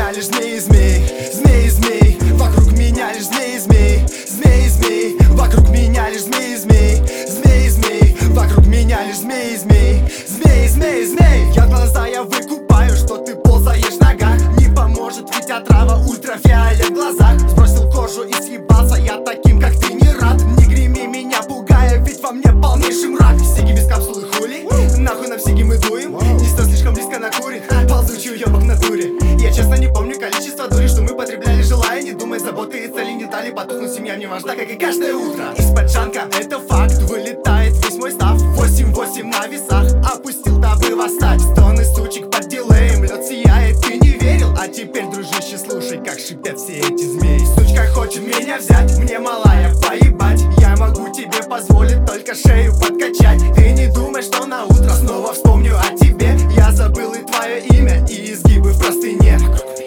меня лишь змеи, змеи, змеи, змеи. Вокруг меня лишь змеи, змеи, змеи, змеи. Вокруг меня лишь змеи, змеи, змеи, змеи. Вокруг меня лишь змеи, змеи, змеи, змеи, змеи. Я глаза я выкупаю, что ты ползаешь в ногах. Не поможет, ведь отрава ультрафиолет в глазах. Сбросил кожу и съебался я таким, как ты, не рад. Не греми меня, пугая, ведь во мне полнейший мрак. Сиги без капсулы хули, нахуй на всеги мы дуем. Низко слишком близко накурит, ползучий уебок в натуре. Я честно не помню количество дури, что мы потребляли, желая не думать, заботы и цели не дали потухнуть. Семья мне важна, как и каждое утро. Из-под джанка, это факт, вылетает весь мой став. 8-8 на весах, опустил, дабы восстать. Стоны сучек под дилеем, лед сияет, ты не верил. А теперь, дружище, слушай, как шипят все эти змеи. Сучка хочет меня взять, мне малая поебать. Я могу тебе позволить только шею подкачать. Ты не думай, что на утро снова вспомню о тебе. Я забыл и твое имя, и изгибы в простыне.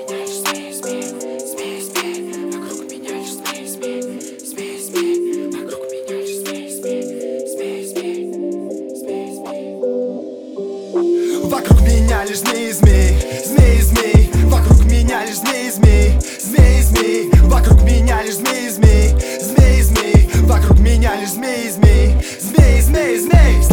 Вокруг меня лишь змеи, змеи, змеи, змеи. Вокруг меня лишь змеи, змеи, змеи, змеи. Вокруг меня лишь змеи, змеи, змеи, змеи. Вокруг меня лишь змеи, змеи, змеи, змеи, змеи.